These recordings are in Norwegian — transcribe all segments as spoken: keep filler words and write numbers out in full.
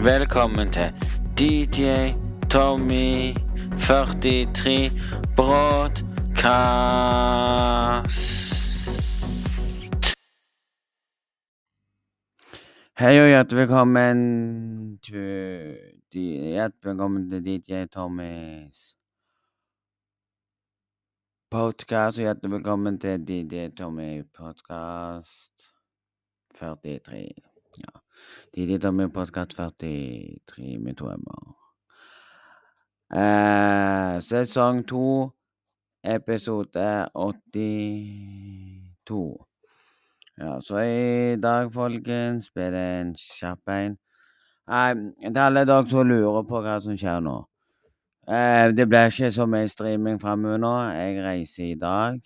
Velkommen til D J Tommy førtitre Broadcast. Hei og hjertelig velkommen til Hjertelig velkommen til D J Tommys podcast, og hjertelig velkommen til D J Tommy podcast førtitre. Ja, D J Tommy podcast førtitre med to m-er. Eh, sesong to, episode åttito. Ja, så i dag, folkens, blir det en kjapp en. Nei, til alle dere som lurer på hva som skjer nå. Eh, det blir ikke så mye streaming fremover nå. Jeg reiser i dag.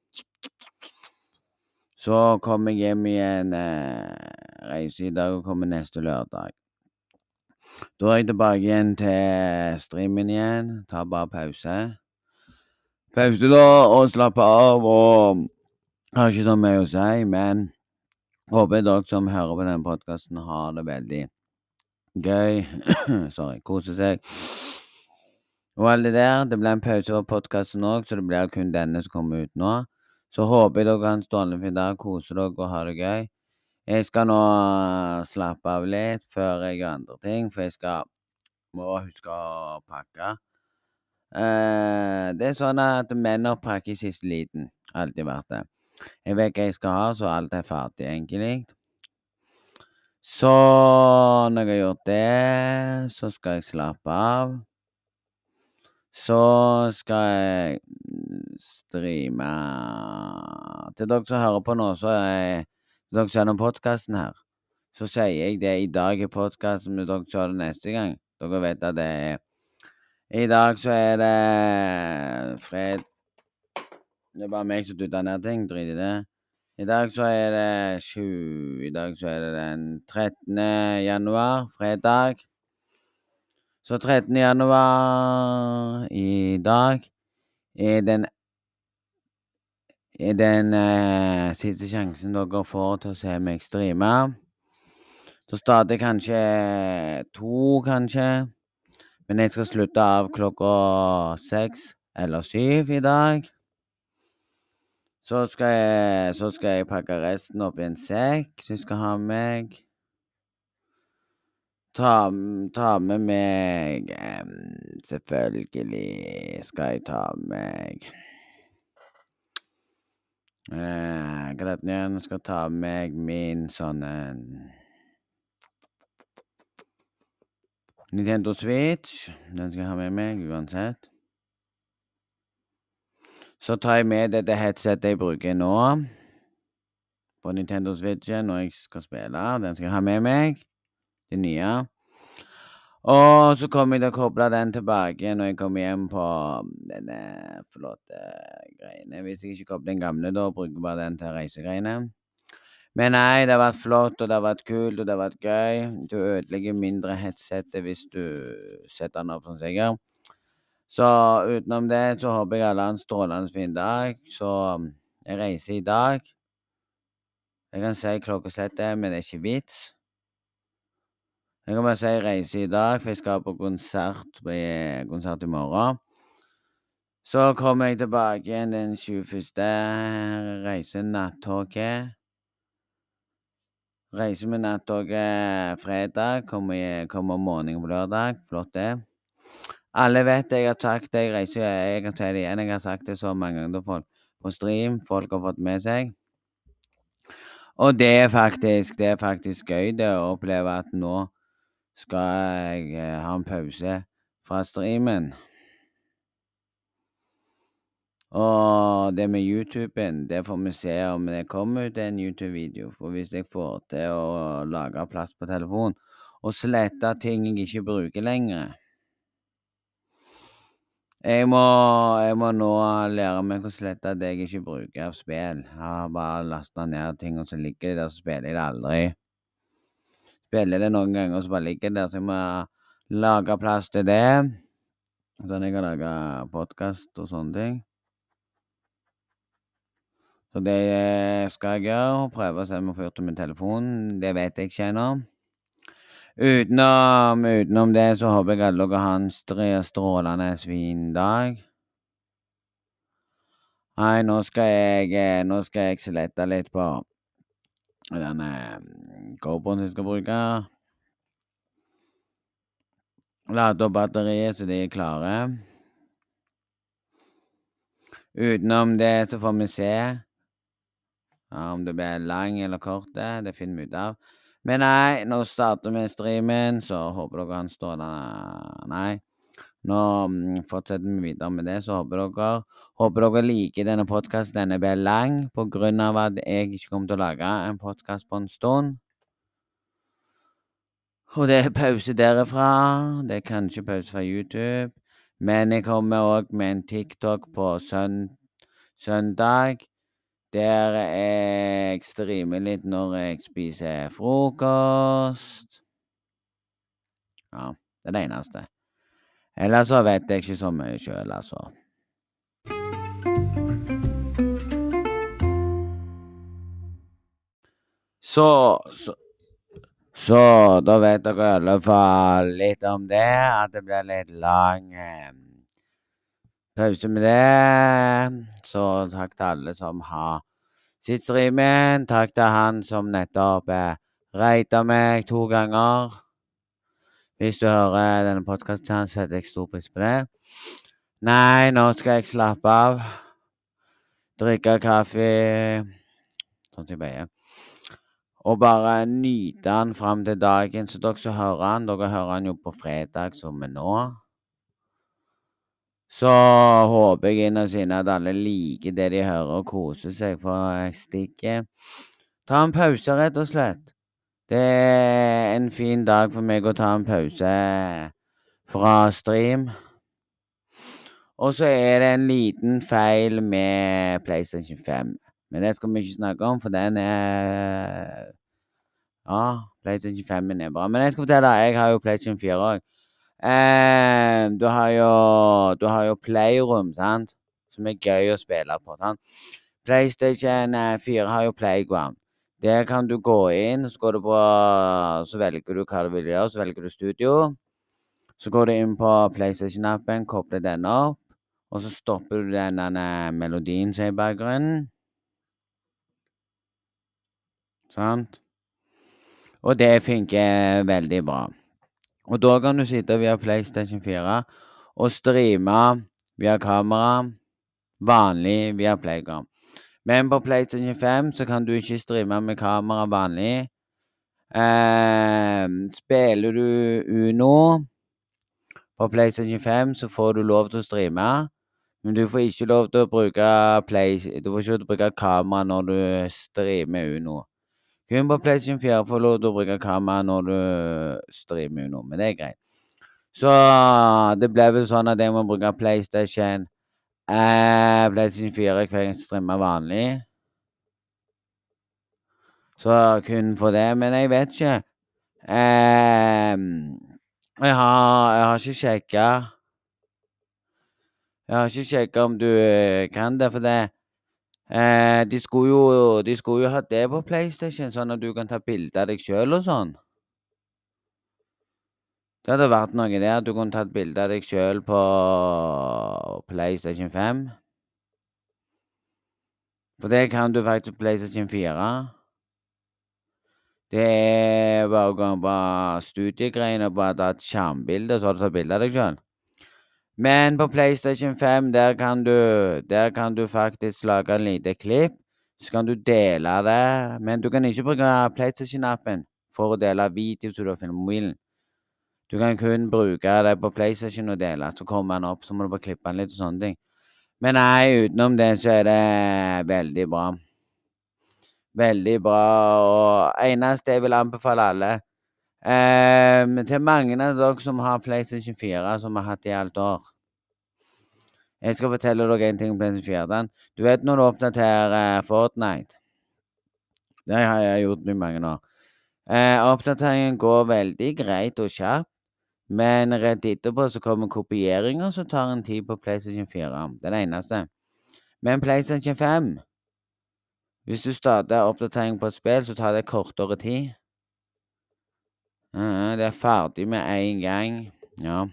Så kommer jeg hjem igjen, eh, reiser i dag og kommer neste lørdag. Da er jeg tilbake igjen til streamen igjen. Ta bare pause. Pause da, og slappe av, og har ikke så mye å si, men håper dere som hører på denne podcasten har det veldig gøy. Sorry, koser seg. Og alt det der, det blir en pause på podcasten også, så det blir kun denne som kommer ut nå. Så håper jeg dere har en stående fin dag, koser dere og har det gøy. Jeg skal nå slappe av litt før jeg gjør andre ting, for jeg skal må huske å pakke. Uh, det er sånn at menn pakker i siste liten. Alltid vært det. Jeg vet hva jeg skal ha, så alt er ferdig, egentlig. Så når jeg har gjort det, så skal jeg slappe av. Så skal jeg streame. Til dere som hører på nå, så er dere som hører podcasten her, så sier jeg det i dag i podcasten, men dere ser det neste gang. Dere vet at det er I dag så er det fred. Det er bare meg som tutter ned ting, drit i det. I dag så er det sju, i dag så er det den trettende januar, fredag. Så trettende januar i dag er den, er den uh, siste sjansen dere får til å se meg streame. Så starter jeg kanskje to, kanskje. Men jeg skal slutte av klokka seks eller syv i dag. Så skal jeg, så skal jeg pakke resten opp i en sekk som jeg skal ha med meg. Ta, ta med meg um, Selvfølgelig skal jeg ta med meg uh, Hva er det igjen? Jeg skal ta med meg min sånn en Nintendo Switch. Den skal jeg ha med meg uansett. Så tar jeg med dette headsetet jeg bruker nå på Nintendo Switchen når jeg skal spille. Den skal jeg ha med meg. Det nye. Og så kommer jeg til å koble den tilbake når jeg kommer hjem på denne flotte greiene. Hvis jeg ikke kobler den gamle, da bruker jeg bare den til reisegreiene. Men nei, det har vært flott, og det har vært kult, og det har vært gøy. Du ødelegger mindre headsetet hvis du setter den opp som jeg gjør. Så utenom det, så håper jeg alle har en strålende fin dag. Så jeg reiser i dag. Jeg kan si klokkesettet, men det er ikke vits. Jeg kan bare si jeg reiser i dag, for jeg skal på konsert, på konsert i morgen. Så kommer jeg tilbake igjen den tjueførste. Reiser nattoget. Reiser med nattoget fredag, kommer, kommer morgenen på lørdag. Flott det. Alle vet det, jeg har sagt det, jeg reiser, jeg kan si det igjen, jeg har sagt det så mange ganger til folk på stream, folk har fått med seg. Og det er faktisk, det er faktisk gøy det å oppleve at nå skal jeg eh, ha en pause fra streamen. Og det med YouTuben, det får vi se om det kommer ut en YouTube-video, for hvis jeg får til å lage plass på telefon og slette ting jeg ikke bruker lenger, Jeg må, jeg må nå lære meg å slette det jeg ikke bruker av spill. Jeg har bare lastet ned ting, og så ligger det der, så spiller jeg det aldri. Spiller det noen ganger, og så bare ligger det der, så jeg må lage plass til det. Sånn jeg kan lage podcast og sånne ting. Så det skal jeg gjøre, prøve å se om jeg får gjort det med telefonen. Det vet jeg ikke ennå. Utenom, utenom det så håper jeg alle dere har en stre- strålende fin dag. Nei, nå skal jeg, eh, nå skal jeg selette litt på denne mm, GoProen jeg skal bruke. Lade opp batteriet så de er klare. Utenom det så får vi se ja, om det blir lang eller kort, det, det finner vi ut av. Men nei, nå starter vi streamen, så håper dere han står der. Nei, nå mm, fortsetter vi videre med det, så håper dere Håper dere liker denne podcasten. Denne blir lang på grunn av at jeg ikke kommer til å lage en podcast på en stund. Og det er pause derifra. Det er kanskje pause fra YouTube. Men jeg kommer også med en TikTok på søn søndag. Der jeg streamer litt når jeg spiser frokost. Ja, det er det eneste. Ellers så vet jeg ikke så mye sjøl, altså. Så, så Så da vet dere i alle fall litt om det, at det blir litt lang eh, pause med det. Så takk til alle som har sett streamen. Takk til han som nettopp eh, ratet meg to ganger. Hvis du hører denne podcasten, setter jeg stor pris på det. Nei, nå skal jeg slappe av. Drikke kaffe. Sånn som jeg pleier. Og bare nyte den fram til dagen. Så dere som hører han, dere hører han jo på fredag som er nå. Så håper jeg innerst inne at alle liker det de hører og koser seg, for jeg stikker. Ta en pause, rett og slett. Det er en fin dag for meg å ta en pause fra stream. Og så er det en liten feil med PlayStation fem. Men det skal vi ikke snakke om, for den er Ja, PlayStation fem er bra. Men jeg skal fortelle deg, jeg har jo PlayStation fire òg. Eh, du har jo Du har jo Playroom, sant? Som er gøy å spille på, sant? PlayStation eh, fire har jo Playground. Der kan du gå inn, så går du på Så velger du hva du vil gjøre, så velger du studio. Så går du inn på PlayStation-appen, kobler den opp, og så stopper du den denne melodien som er i bakgrunnen. Sant? Og det funker veldig bra. Og da kan du sitte via PlayStation fire og streame via kamera, vanlig via Playground. Men på PlayStation fem så kan du ikke streame med kamera vanlig. Eh, spiller du Uno på PlayStation fem, så får du lov til å streame. Men du får ikke lov til å bruke play, du får ikke lov til å bruke kamera når du streamer Uno. Kun på PlayStation fire får du lov til å bruke kamera når du streamer Uno, men det er greit. Så det ble vel sånn at jeg må bruke PlayStation eh, PlayStation fire hver gang jeg streamer vanlig. Så kun for det, men jeg vet ikke. Eh, jeg har, jeg har ikke sjekka Jeg har ikke sjekka om du eh, kan det, for det eh, de, skulle jo, de skulle jo ha det på PlayStation, sånn at du kan ta bilde av deg sjøl og sånn. Det hadde vært noe der. Du kunne tatt bilde av deg sjøl på PlayStation fem. For det kan du faktisk på PlayStation fire. Det er bare å gå på studiegreiene og bare ta et skjermbilde, så har du tatt bilde av deg sjøl. Men på PlayStation fem, der kan du, der kan du faktisk lage en lite klipp. Så kan du dele det. Men du kan ikke bruke PlayStation-appen for å dele video som du har filmet på mobilen. Du kan kun bruke det på PlayStation og dele, så kommer den opp, så må du bare klippe den litt og sånne ting. Men nei, utenom det så er det veldig bra. Veldig bra, og eneste jeg vil anbefale alle, eh, til mange av dere som har PlayStation fire, som har hatt det i alt år. Jeg skal fortelle dere en ting om PlayStation fire. Du vet når du oppdaterer eh, Fortnite? Det har jeg gjort i mange år. Eh, oppdateringen går veldig greit og kjapt. Men rett etterpå så kommer kopieringer som tar en tid på PlayStation fire. Det er det eneste. Men PlayStation fem, hvis du starter oppdatering på et spill, så tar det kortere tid. Mhm, det er ferdig med en gang. Ja.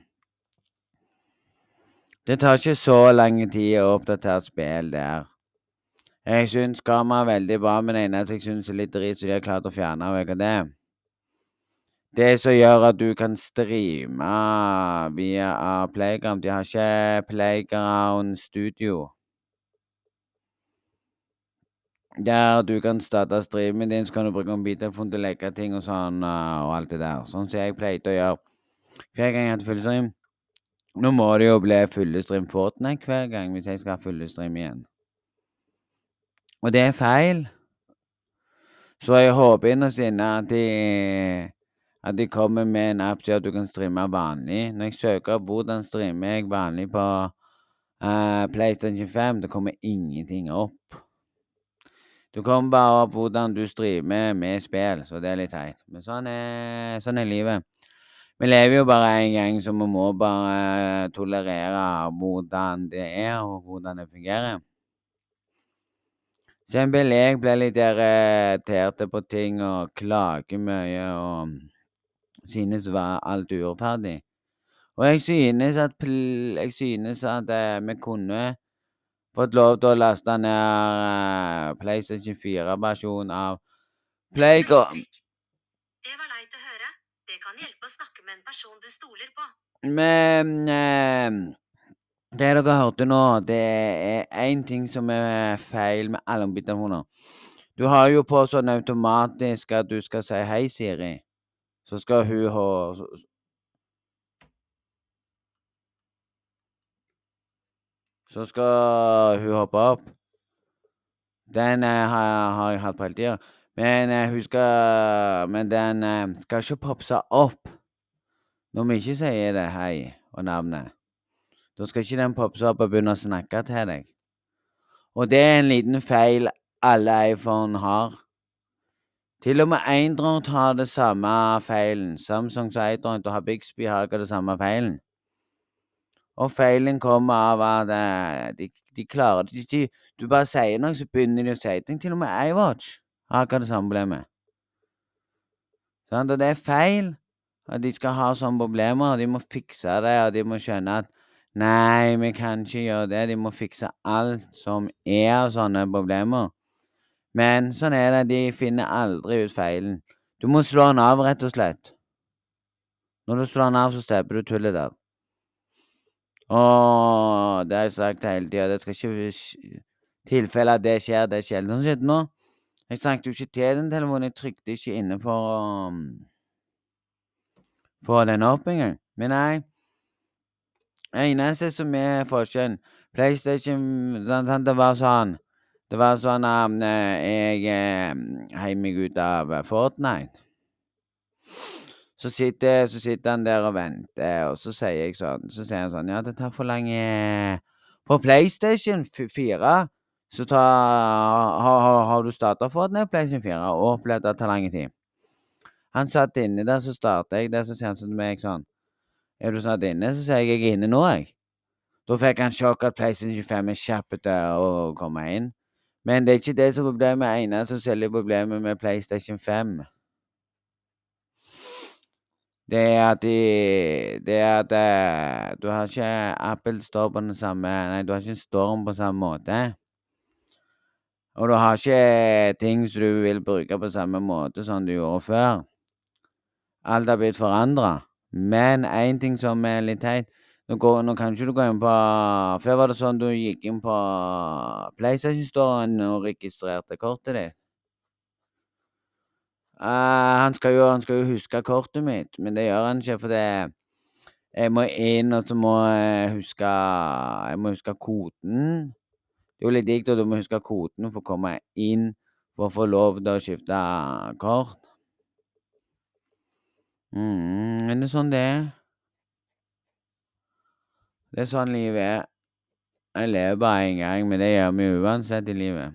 Det tar ikke så lang tid å oppdatere spill der. Jeg syns Karma er veldig bra, men det eneste jeg syns er litt drit, så de har klart å fjerne vekk av det. Det som gjør at du kan streame via uh, Playground. De har ikke Playground Studio. Der du kan starte streamen din, så kan du bruke mobiltelefon til å legge ting og sånn, uh, og alt det der. Sånn som jeg pleide å gjøre hver gang jeg hadde fullestream. Nå må det jo bli fullestream Fortnite hver gang hvis jeg skal ha fullestream igjen. Og det er feil. Så jeg håper innerst inne at de, at de kommer med en app til at du kan streame vanlig. Når jeg søker opp hvordan streamer jeg vanlig på uh, PlayStation fem, det kommer ingenting opp. Du kommer bare opp hvordan du streamer med spill, så det er litt teit. Men sånn er, sånn er livet. Vi lever jo bare en gang, så vi må bare tolerere hvordan det er, og hvordan det fungerer. Eksempel, jeg blir litt irritert på ting og klager mye og synes var alt urettferdig. Og jeg synes at, pl jeg synes at eh, vi kunne fått lov til å laste ned eh, PlayStation fire-versjon av Playground. Det var leit å høre. Det kan hjelpe å snakke med en person du stoler på. Men eh, det dere hørte nå, det er én ting som er feil med alle mobiltelefoner. Du har jo på sånn automatisk at du skal si 'Hei, Siri'. Så skal hun ha Så skal hun hoppe opp. Den eh, har, har jeg hatt på hele tida. Men eh, hun skal Men den eh, skal ikke popse opp når vi ikke sier det 'hei' og navnet. Da skal ikke den popse opp og begynne å snakke til deg. Og det er en liten feil alle iPhone har. Til og med Android har det samme feilen. Samsung og Android og Bixby har ikke det samme feilen. Og feilen kommer av at eh, de, de klarer det. De, de, du bare sier noe, så begynner de å si ting. Til og med iWatch har ikke det samme problemet. Sant? Og det er feil at de skal ha sånne problemer. Og de må fikse det, og de må skjønne at nei, vi kan ikke gjøre det. De må fikse alt som er av sånne problemer. Men sånn er det. De finner aldri ut feilen. Du må slå den av, rett og slett. Når du slår den av, så slipper du tullet der. Og det har jeg sagt hele tida. Det skal ikke tilfelle at det skjer, det skjer. Sånn skjedde nå. Jeg snakket jo ikke til den telefonen. Jeg trykte ikke inne for å um, få den opp engang. Men nei. Eneste som er forskjellen PlayStation, sånn, det var sånn Det var sånn at um, jeg um, heiv meg ut av Fortnite. Så sitter, så sitter han der og venter, og så sier jeg sånn Så sier han sånn 'Ja, det tar for lang eh, På PlayStation fire så tar har, har, har du starta Fortnite på PlayStation fire og opplevd at det tar lang tid?' Han satt inne der, så starta jeg der, så sier han sånn til meg sånn 'Er du snart inne?' Så sier jeg 'Jeg er inne nå, jeg'. Da fikk han sjokk at PlayStation fem er kjapt til å komme inn. Men det er ikke det som er problemet. Det eneste som selger problemet med PlayStation fem, det er at de Det er at eh, du har ikke Apple Store på den samme Nei, du har ikke Storm på samme måte. Og du har ikke ting som du vil bruke på samme måte som du gjorde før. Alt har blitt forandra. Men én ting som er litt teit nå, går, nå kan ikke du gå inn på Før var det sånn du gikk inn på PlayStation Storen og registrerte kortet ditt. Eh, han skal jo han skal jo huske kortet mitt, men det gjør han ikke, for det jeg må inn, og så må jeg huske Jeg må huske koden. Det er jo litt digg, da. Du må huske koden for å komme inn for å få lov til å skifte kort. Mm, men det er sånn det er. Det er sånn livet er. Jeg lever bare én gang, men det gjør vi uansett i livet.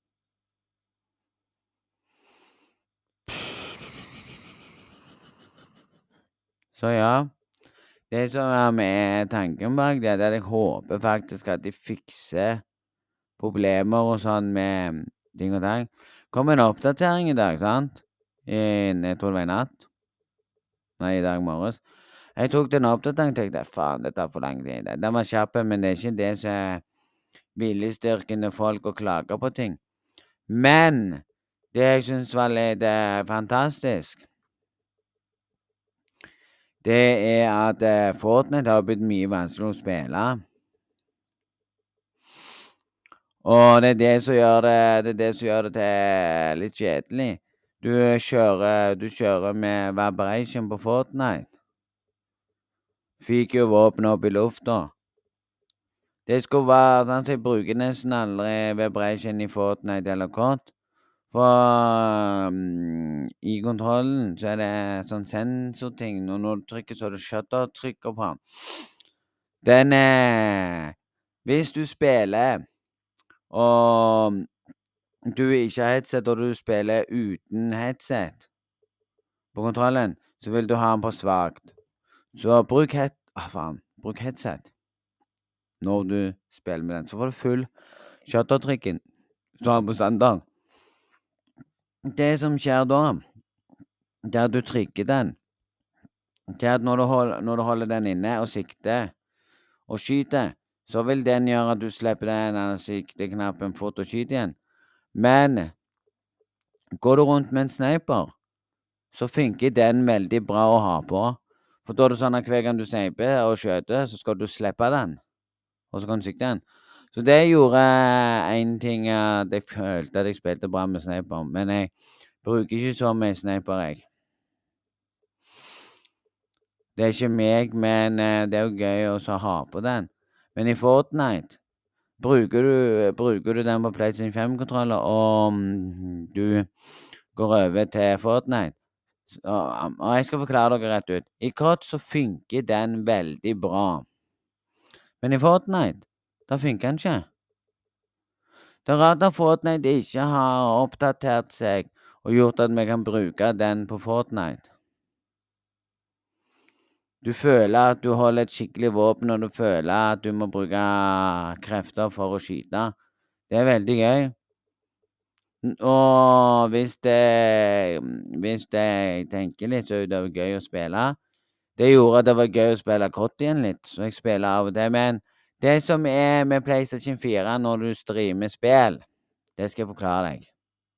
Så ja. Det som er med tanken bak det, det er at jeg håper faktisk at de fikser problemer og sånn med ting og tang. Kom en oppdatering i dag, sant? I, jeg tror det var i natt. Nei, i dag morges. Jeg tok den oppdateringen og tenkte faen, det tar for lang tid. Den var kjapp, men det er ikke det som er viljestyrkende folk å klage på ting. Men det jeg syns var litt eh, fantastisk, det er at eh, Fortnite har blitt mye vanskeligere å spille. Og det er det som gjør det, det er det som gjør det til litt kjedelig. Du kjører, du kjører med vibration på Fortnite. Fyker jo våpenet opp i lufta. Det skulle være sånn at jeg bruker nesten aldri vibration i Fortnite eller C O D. For um, i kontrollen så er det sånn sensorting. Og når du trykker, så er det shutter-trykker på den. Den eh, Hvis du spiller og du ikke har headset, og du spiller uten headset på kontrollen, så vil du ha den på svakt. Så bruk head... Ah, faen. Bruk headset når du spiller med den. Så får du full shutter-trykken. Så har den på standard. Det som skjer da, det er at du trykker den. Det er at når du, hold, når du holder den inne og sikter og skyter, så vil den gjøre at du slipper den sikteknappen fort og skyter igjen. Men går du rundt med en sniper, så funker den veldig bra å ha på. For da er det sånn at hver gang du sniper og skjøter, så skal du slippe den. Og så kan du sikte den. Så det gjorde en ting at jeg følte at jeg spilte bra med sniper. Men jeg bruker ikke så mye sniper, jeg. Det er ikke meg, men det er jo gøy å ha på den. Men i Fortnite bruker du, bruker du den på PlayStation fem-kontroller, og um, du går over til Fortnite. Så, og jeg skal forklare dere rett ut. I C O D så funker den veldig bra. Men i Fortnite, da funker den ikke. Det er rart at Fortnite ikke har oppdatert seg og gjort at vi kan bruke den på Fortnite. Du føler at du holder et skikkelig våpen, og du føler at du må bruke krefter for å skyte. Det er veldig gøy. Og hvis det, hvis det jeg tenker litt, så er det gøy å spille. Det gjorde at det var gøy å spille C O D igjen litt, så jeg spiller av og til. Men det som er med PlayStation fire når du streamer spill, det skal jeg forklare deg.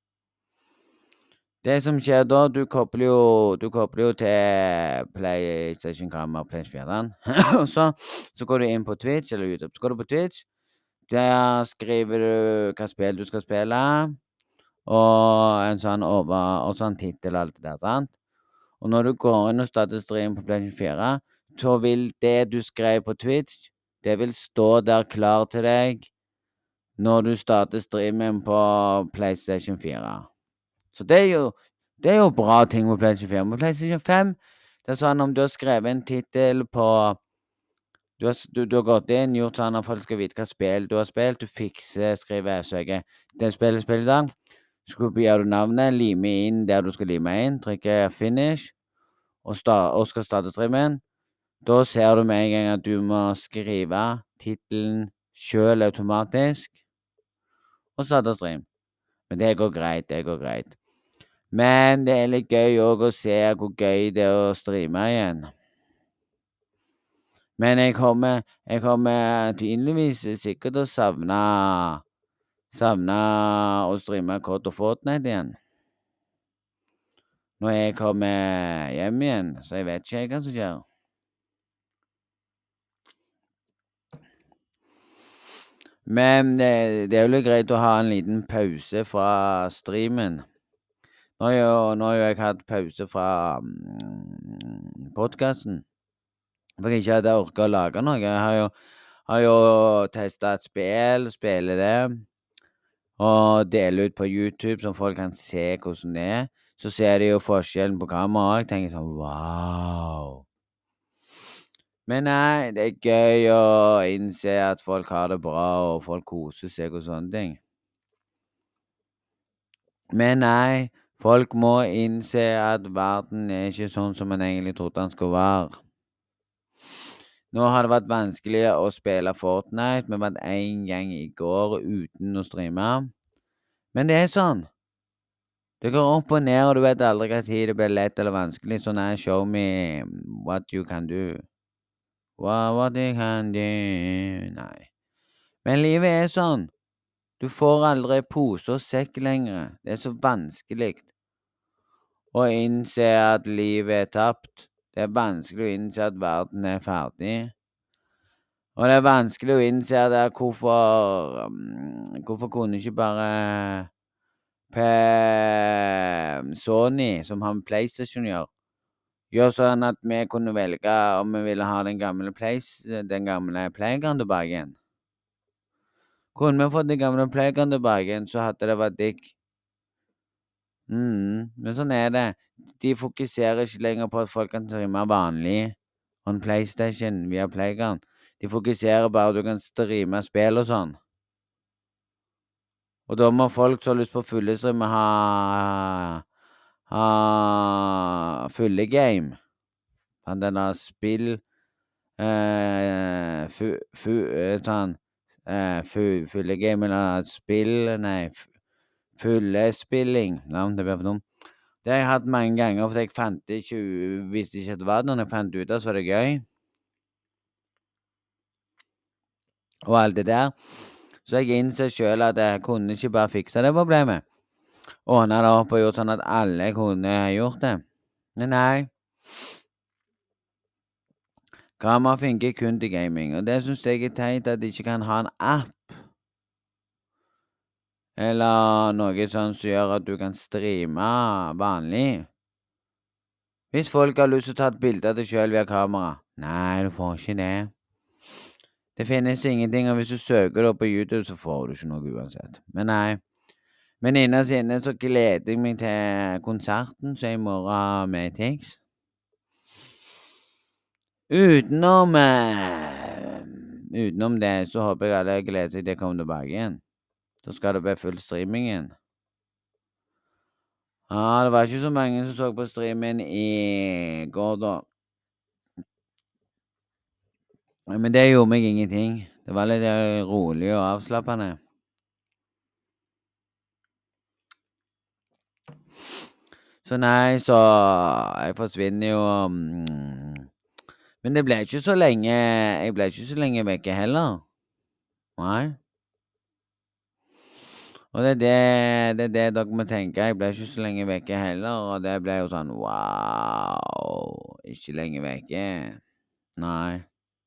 Det som skjer da, du kobler jo, du kobler jo til PlayStation-kamera og PlayStation fire. Og så, så går du inn på Twitch eller YouTube. Så går du på Twitch. Der skriver du hva spill du skal spille. Og en sånn over, og sånn tittel og alt det der, sant? Og når du går inn og starter stream på PlayStation fire, så vil det du skrev på Twitch, det vil stå der klar til deg når du starter streamen på PlayStation fire. Så det er jo, det er jo bra ting på PlayStation fire. På PlayStation fem, det er sånn om du har skrevet en tittel på... Du har, du, du har gått inn, gjort sånn at folk skal vite hva spill du har spilt. Du fikser, skriver, søker. Det spillet spiller i dag. Så kopierer du navnet, limer inn der du skal lime inn, trykker finish, og, start, og skal starte streamen. Da ser du med en gang at du må skrive titelen selv automatisk, og starte stream. Men det går greit, det går greit. Men det er litt gøy også å se hvor gøy det er å streame igjen. Men jeg kommer, jeg kommer tydeligvis sikkert til å savne, savne å streame C O D og Fortnite igjen. Når jeg kommer hjem igjen, så jeg vet ikke hva som skjer. Men det, det er jo litt greit å ha en liten pause fra streamen. Nå har jo, nå har jo jeg hatt pause fra mm, podcasten. For jeg ikke hadde orket å lage noe. Jeg har jo, har jo testet et spill, spille det, og dele ut på YouTube, så folk kan se hvordan det er. Så ser de jo forskjellen på kamera, og jeg tenker sånn, wow. Men nei, det er gøy å innse at folk har det bra, og folk koser seg og sånne ting. Men nei, folk må innse at verden er ikke sånn som man egentlig trodde den skulle være. Nå har det vært vanskelig å spille Fortnite. Vi var en gang i går uten å streame. Men det er sånn. Det går opp og ned, og du vet aldri hva tid det blir lett eller vanskelig. Sånn er show me what you can do. What, what you can do. Nei. Men livet er sånn. Du får aldri pose og sekk lenger. Det er så vanskelig å innse at livet er tapt. Det er vanskelig å innse at verden er ferdig. Og det er vanskelig å innse at det er hvorfor um, Hvorfor kunne ikke bare Pe- Sony, som har med PlayStation gjør, gjør sånn at vi kunne velge om vi ville ha den gamle Plays, den gamle Playeren tilbake igjen. Kunne vi fått den gamle Playeren tilbake igjen, så hadde det vært digg. Mm, men sånn er det. De fokuserer ikke lenger på at folk kan streame vanlig on PlayStation via Playeren. De fokuserer bare at du kan streame spill og sånn. Og da må folk som har lyst på fullestream ha ha fulle game. Han denne spill eh, fu, fu, eh, sånn eh, fu, fulle game eller spill Nei, f- fullespilling. Navn, det blir for dumt. Det har jeg hatt mange ganger, for jeg fant det ikke, u- visste ikke at det var det. Når jeg fant ut av, så var det gøy. Og alt det der. Så jeg innser sjøl at jeg kunne ikke bare fikse det problemet. Ordna det opp og gjort sånn at alle kunne gjort det. Men nei. Gamma funker kun til gaming, og det syns jeg er teit at de ikke kan ha en app. Eller noe sånn som gjør at du kan streame vanlig. Hvis folk har lyst til å ta et bilde av deg sjøl via kamera. Nei, du får ikke det. Det finnes ingenting, og hvis du søker det opp på YouTube, så får du ikke noe uansett. Men nei. Men innerst inne så gleder jeg meg til konserten som er i morgen med Tix. Utenom eh, Utenom det så håper jeg alle gleder seg til å komme tilbake igjen. Så skal det bli full streaming igjen. Ja, det var ikke så mange som så på streamen i går, da. Men det gjorde meg ingenting. Det var litt eh, rolig og avslappende. Så nei, så jeg forsvinner jo mm, Men det ble ikke så lenge Jeg ble ikke så lenge vekke heller. Nei. Og det er det, det er det dere må tenke. Jeg ble ikke så lenge vekke heller, og det ble jo sånn wow. Ikke lenge vekke. Nei.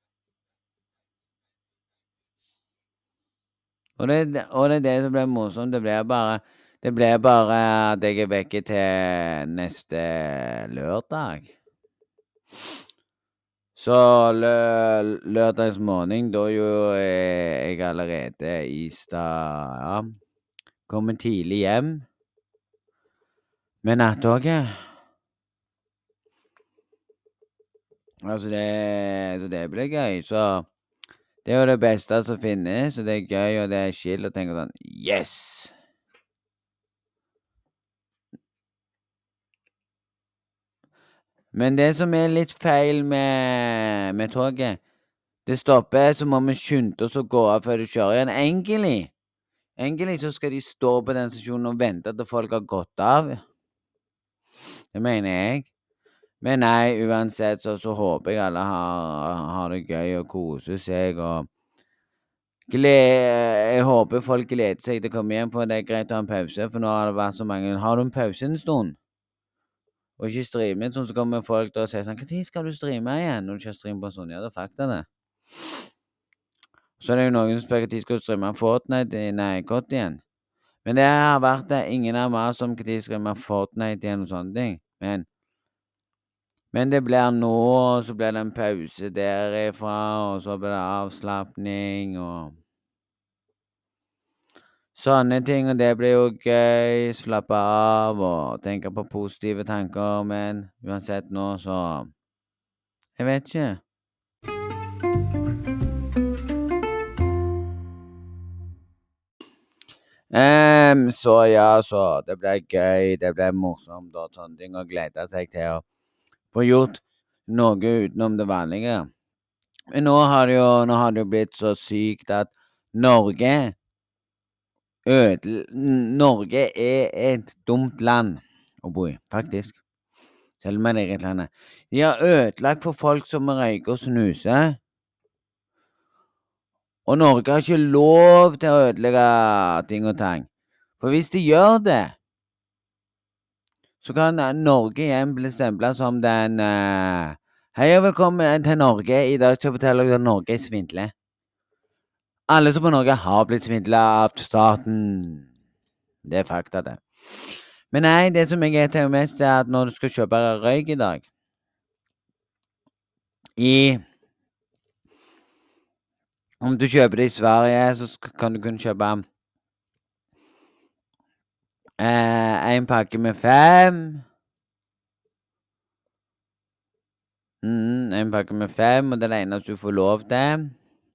Og det, er det- og det er det som ble morsomt. Det blir bare Det blir bare at jeg er vekke til neste lørdag. Så lø lørdagsmorgen, da er jo eh, jeg allerede i stad Ja. Kommer tidlig hjem med nattoget. Altså, det Så det blir gøy. Så det er jo det beste som finnes, og det er gøy, og det er chill å tenke sånn Yes! Men det som er litt feil med med toget, det stopper, så må vi skynde oss å gå av før det kjører igjen. Egentlig egentlig så skal de stå på den stasjonen og vente til folk har gått av. Det mener jeg. Men nei, uansett så så håper jeg alle har har det gøy og koser seg og gle Jeg håper folk gleder seg til å komme hjem, for det er greit å ha en pause, for nå har det vært så mange Har du en pause en stund, og ikke streamet, sånn så kommer folk da og sier sånn 'Når skal du streame igjen?' Når du ikke har streamet på en stund. Ja, det er fakta, det. Så er det jo noen som spør når skal du streame Fortnite i Nei, C O D igjen. Men det har vært det. Ingen har mast om når streamer Fortnite igjen og sånne ting. Men Men det blir nå, og så blir det en pause derifra, og så blir det avslapning og sånne ting, og det blir jo gøy. Slappe av og tenke på positive tanker, men uansett nå, så Jeg vet ikke. Em, så ja, så det ble gøy, det ble morsomt og sånne ting, og glede seg til å få gjort noe utenom det vanlige. Men nå har det jo nå har det jo blitt så sykt at Norge ødel... Norge er et dumt land å bo i, faktisk. Selv om det er et land. De har ødelagt for folk som røyker og snuser. Og Norge har ikke lov til å ødelegge ting og tang. For hvis de gjør det, så kan Norge igjen bli stemplet som den uh, Hei og velkommen til Norge. I dag skal jeg fortelle dere at Norge er svindlet. Alle som på Norge har blitt svindlet av staten. Det er fakta, det. Men nei, det som jeg er til mest, er at når du skal kjøpe røyk i dag I Om du kjøper det i Sverige, så kan du kunne kjøpe eh, en pakke med fem. Mm, en pakke med fem, og det er det eneste du får lov til.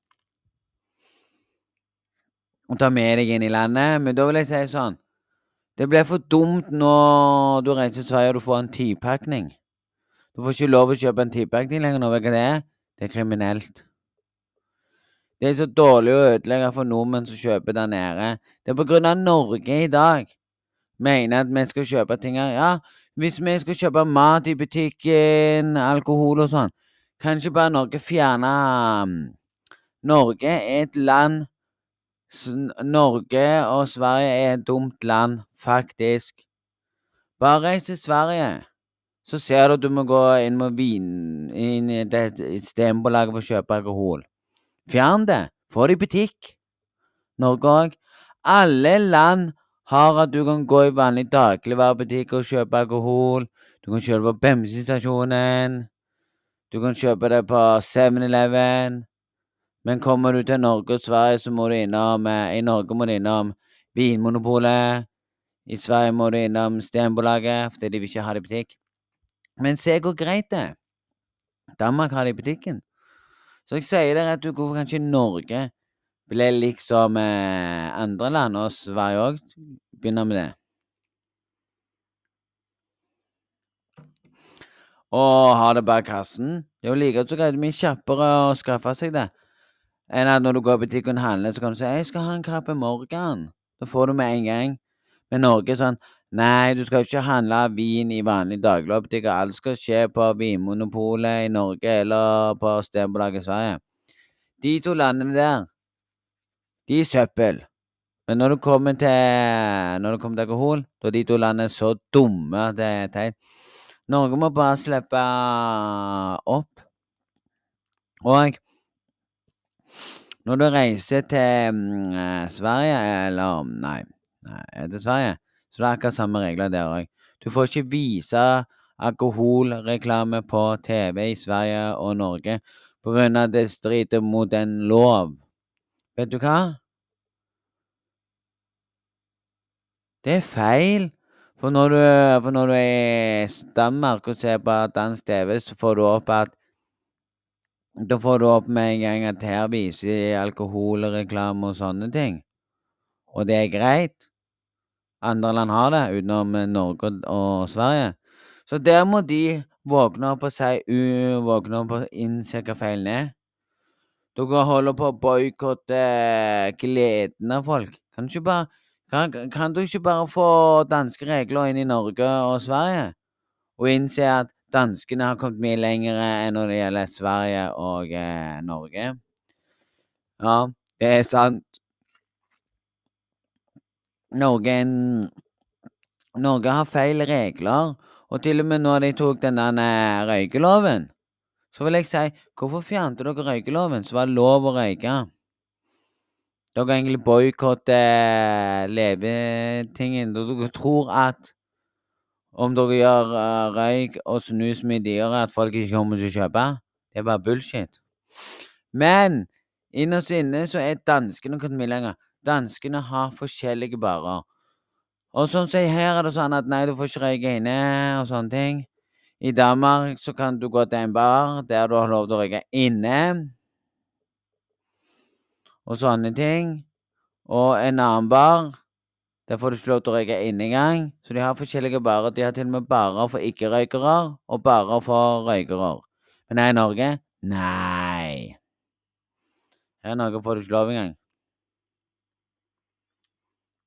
Og ta med deg inn i landet. Men da vil jeg si sånn, det blir for dumt når du reiser til Sverige og du får en tipakning. Du får ikke lov å kjøpe en tipakning lenger nå, vet du hva det er? Det er kriminelt. Det er så dårlig å ødelegge for nordmenn som kjøper der nede. Det er på grunn av Norge i dag. Mener at vi skal kjøpe ting her. Ja, hvis vi skal kjøpe mat i butikken, alkohol og sånn, kan ikke bare Norge fjerne Norge er et land Norge og Sverige er et dumt land, faktisk. Bare reis til Sverige, så ser du at du må gå inn med vin inn i det Systembolaget for å kjøpe alkohol. Fjern det. Få det i butikk. Norge òg. Alle land har at du kan gå i vanlig dagligvarebutikk og kjøpe alkohol. Du kan kjøpe det på bensinstasjonen. Du kan kjøpe det på seven eleven. Men kommer du til Norge og Sverige, så må du innom I Norge må du innom Vinmonopolet. I Sverige må du innom Systembolaget, fordi de vil ikke ha det i butikk. Men se hvor greit det er. Danmark har det i butikken. Så jeg sier deg at du hvorfor kan ikke Norge bli liksom eh, andre land, og Sverige også begynner med det. Og ha det bak kassen. Det er jo like så greit mye kjappere å skaffe seg det, enn at når du går i butikken og handler, så kan du si jeg skal ha en Cappe Morgan. Da får du med en gang. Men Norge er sånn, nei, du skal ikke handle vin i vanlig dagligvarebutikk. Alt skal skje på Vinmonopolet i Norge eller på Systembolaget i Sverige. De to landene der, de er søppel. Men når du kommer til når du kommer til alkohol, da er de to landene så dumme at det er teit. Norge må bare slippe opp. Og når du reiser til mm, Sverige, eller nei, nei, til Sverige, så det er akkurat samme regler der også. Du får ikke vise alkoholreklame på T V i Sverige og Norge, på grunn av det strider mot en lov. Vet du hva? Det er feil. For når du, for når du er i Danmark og ser på dansk T V, så får du opp at da får du opp med en gang at her viser alkoholreklame og sånne ting. Og det er greit. Andre land har det, utenom Norge og Sverige. Så der må de våkne opp og si, uh, våkne opp og innse hva feilen er. Dere holder på å boykotte gleden av folk. Kan du ikke bare, kan, kan du ikke bare få danske regler inn i Norge og Sverige? Og innse at danskene har kommet mye lenger enn når det gjelder Sverige og eh, Norge. Ja, det er sant. Norge, Norge har feil regler, og til og med når de tok denne røykeloven, så vil jeg si, hvorfor fjernet dere røykeloven, så var det lov å røyke? Dere egentlig boykotter levetingen, dere tror at om dere gjør uh, røyk og snus mye dyrere, at folk ikke kommer til å kjøpe, det er bare bullshit. Men innerst inne så er danskene kommet mye lenger. Danskene har forskjellige barer. Og sånn som her er det sånn at nei, du får ikke røyke inne og sånne ting. I Danmark så kan du gå til en bar der du har lov til å røyke inne. Og sånne ting. Og en annen bar, der får du ikke lov til å røyke inne engang. Så de har forskjellige barer. De har til og med barer for ikke-røykere og barer for røykere. Men her i Norge? Nei. Her i Norge får du ikke lov engang.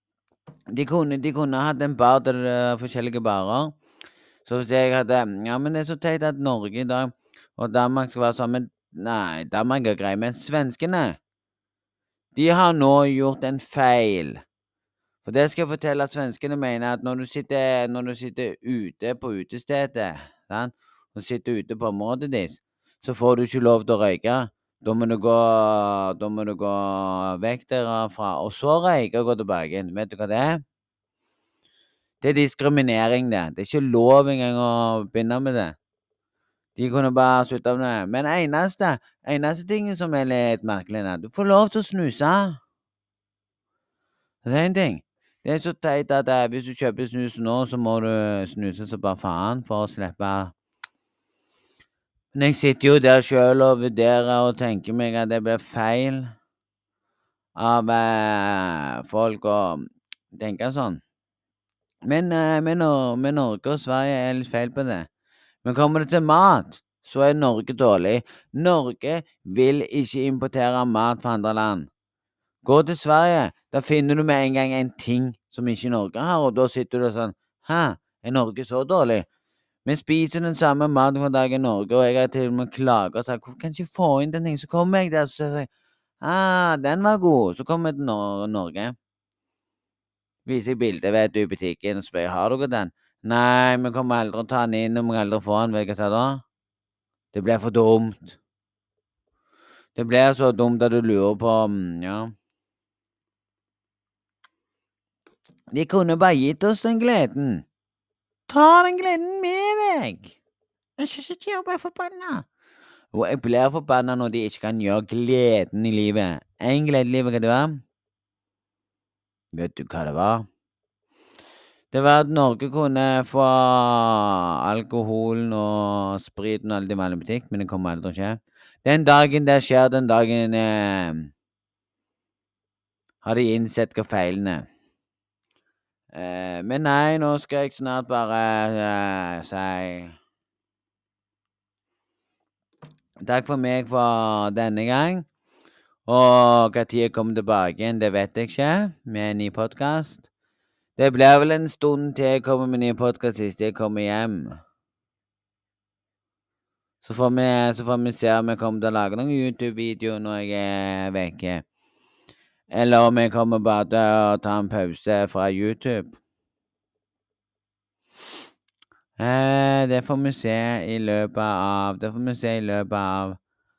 De kunne de kunne hatt en bar der det er forskjellige barer. Så hvis jeg hadde Ja, men det er så teit at Norge i dag og Danmark skal være sånn, men nei, Danmark er grei, men svenskene, de har nå gjort en feil. For det skal jeg fortelle at svenskene mener at når du sitter når du sitter ute på utestedet, sant, og sitter ute på området ditt, så får du ikke lov til å røyke. Da må du gå da må du gå vekk derfra, og så røyke og gå tilbake igjen. Vet du hva det er? Det er diskriminering, det. Det er ikke lov engang å begynne med det. De kunne bare slutta med det. Men eneste eneste tingen som er litt merkelig, er at du får lov til å snuse. Det er en ting. Det er så teit at eh, hvis du kjøper snus nå, så må du snuse som bare faen for å slippe. Men jeg sitter jo der sjøl og vurderer og tenker meg at det blir feil av eh, folk å tenke sånn. Men eh, med, Nor med Norge og Sverige er litt feil på det. Men kommer det til mat, så er Norge dårlig. Norge vil ikke importere mat fra andre land. Gå til Sverige, da finner du med en gang en ting som ikke Norge har, og da sitter du sånn Hæ, er Norge så dårlig? Vi spiser den samme maten hver dag i Norge, og jeg har til og med klaget og sagt hvorfor kan jeg ikke få inn den ting? Så kommer jeg der og sier ah, den var god. Så kommer jeg til Nor Norge. Viser jeg bildet, vet du, i butikken og spør har dere den. Nei, vi kommer aldri til å ta den inn, og vi må aldri få den. Vet du hva jeg sa da? Det blir for dumt. Det blir så dumt at du lurer på mm, Ja. De kunne bare gitt oss den gleden. Ta den gleden med deg! Jeg synes ikke jeg blir forbanna. Og jeg blir forbanna når de ikke kan gjøre gleden i livet. En glede i livet, hva det var? Vet du hva det var? Det var at Norge kunne få alkoholen og spriten og alt i vanlig butikk, men det kommer aldri til å skje. Den dagen det skjer, den dagen eh, har de innsett hva feilen er. Eh, men nei, nå skal jeg snart bare eh, si takk for meg for denne gang. Og når jeg kommer tilbake igjen, det vet jeg ikke, med en ny podkast. Det blir vel en stund til jeg kommer med ny podkast hvis jeg kommer hjem. Så får vi, så får vi se om jeg kommer til å lage noen YouTube-videoer når jeg er vekke. Eller om jeg kommer bare til å ta en pause fra YouTube. Eh, det får vi se i løpet av Det får vi se i løpet av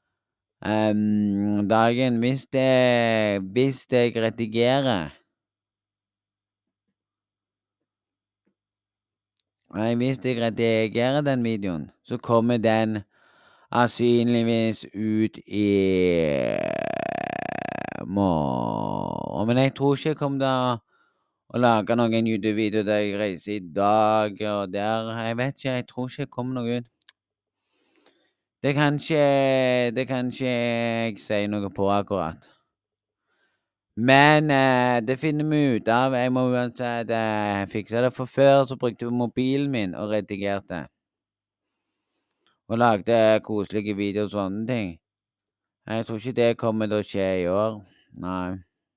um, dagen. Hvis det Hvis jeg redigerer Nei, hvis jeg redigerer den videoen, så kommer den sannsynligvis ut i morgen. Men jeg tror ikke jeg kommer til å å lage noen YouTube-video der jeg reiser i dag og der. Jeg vet ikke, jeg tror ikke jeg kommer noe ut. Det kan ikke Det kan ikke jeg si noe på akkurat. Men eh, det finner vi ut av. Jeg må uansett eh, fikse det. For før så brukte jeg mobilen min og redigerte. Og lagde koselige videoer og sånne ting. Jeg tror ikke det kommer til å skje i år. Nei.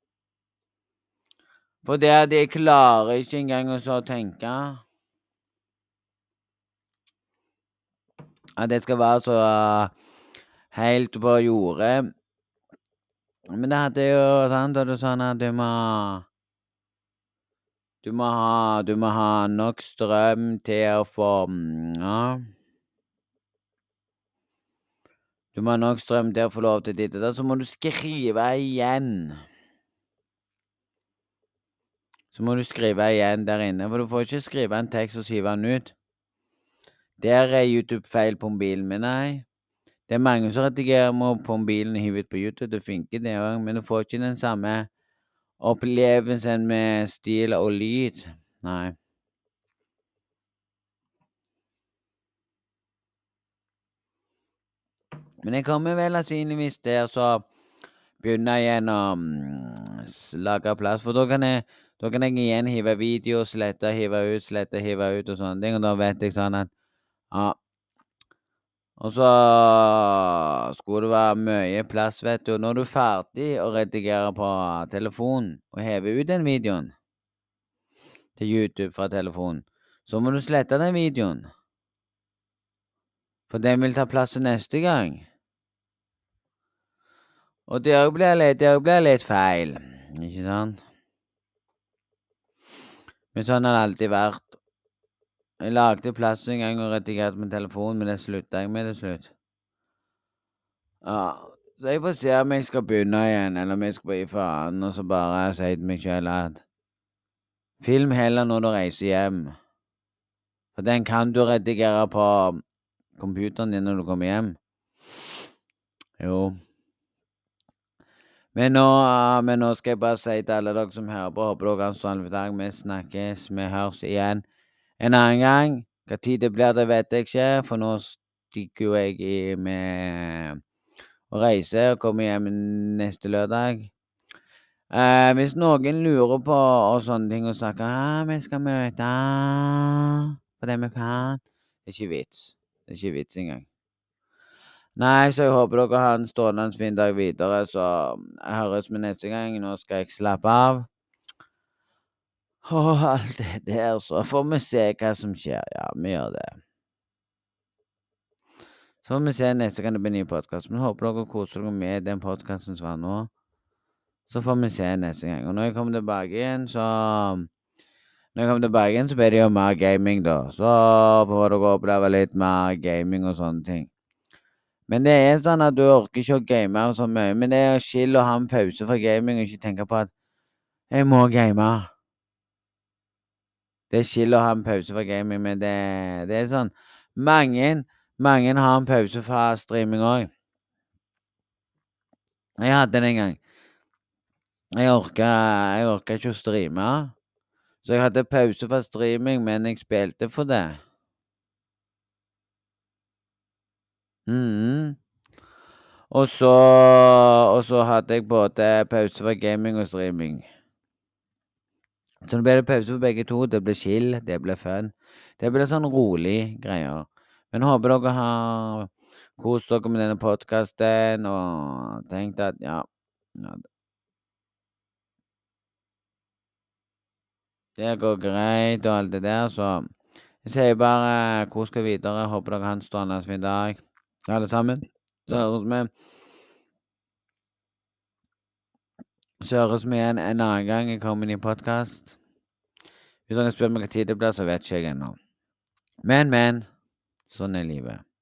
For det at jeg klarer ikke engang å så tenke at det skal være så helt på jordet. Men det hadde jo sant, og det er sånn at du må Du må ha Du må ha nok strøm til å få mm, Ja. Du må ha nok strøm til å få lov til ditt og datt, så må du skrive igjen. Så må du skrive igjen der inne, for du får ikke skrive en tekst og skrive den ut. Der er YouTube-feil på mobilen min, nei. Det er mange som redigerer med på mobilen og hiver ut på YouTube, det funker det òg, men du får ikke den samme opplevelsen med stil og lyd. Nei. Men jeg kommer vel sannsynligvis der så begynne igjen å mm, lage plass, for da kan jeg da kan jeg igjen hive video, slette, hive ut, slette, hive ut og sånne ting, og da vet jeg sånn at ja. Og så skulle det være mye plass, vet du. Når du er ferdig å redigere på telefonen og heve ut den videoen, til YouTube fra telefonen, så må du slette den videoen. For den vil ta plass til neste gang. Og det òg blir litt, det òg blir litt feil, ikke sant? Men sånn har det alltid vært. Jeg lagde plass en gang og redigerte med telefonen, men det slutta jeg med til slutt. Ja, så jeg får se om jeg skal begynne igjen, eller om jeg skal bare gi faen, og så bare si til meg selv at film heller når du reiser hjem. For den kan du redigere på computeren din når du kommer hjem. Jo. Men nå, men nå skal jeg bare si til alle dere som hører på, håper dere har en sånn dag. Vi snakkes, vi høres igjen en annen gang. Hva tid det blir, det vet jeg ikke, for nå stikker jo jeg i med å reise og komme hjem neste lørdag. Eh, hvis noen lurer på og sånne ting og snakker ah, vi skal møte for det med faen, det er ikke vits. Det er ikke vits engang. Nei, så jeg håper dere har en strålende fin dag videre, så jeg høres med neste gang. Nå skal jeg slappe av. Og alt det der, så får vi se hva som skjer. Ja, vi gjør det. Så får vi se neste gang det blir en ny podcast. Men håper dere koser dere med den podcasten som var nå. Så får vi se neste gang. Og når jeg kommer tilbake igjen, så Når jeg kommer tilbake igjen, så blir det jo mer gaming, da. Så får dere oppleve litt mer gaming og sånne ting. Men det er sånn at du orker ikke å game og så mye. Men det er chill å ha en pause fra gaming og ikke tenke på at jeg må game. Det er chill å ha en pause fra gaming, men det, det er sånn mange, mange har en pause fra streaming òg. Jeg hadde det en gang. Jeg orka, jeg orka ikke å streame. Så jeg hadde pause fra streaming, men jeg spilte for det. Mhm. Og så, og så hadde jeg både pause fra gaming og streaming. Så nå ble det pause for begge to. Det ble chill, det ble fun. Det ble sånn rolig greier. Men håper dere har kost dere med denne podcasten, og tenkt at, ja, ja det går greit, og alt det der, så jeg sier bare kos dere videre. Håper dere har en strålende fin dag, alle sammen. Så høres vi Så høres vi igjen en annen gang jeg kommer inn i podcast. Hvis dere spør meg hva tid det blir, så vet ikke jeg ennå. Men, men, sånn er livet.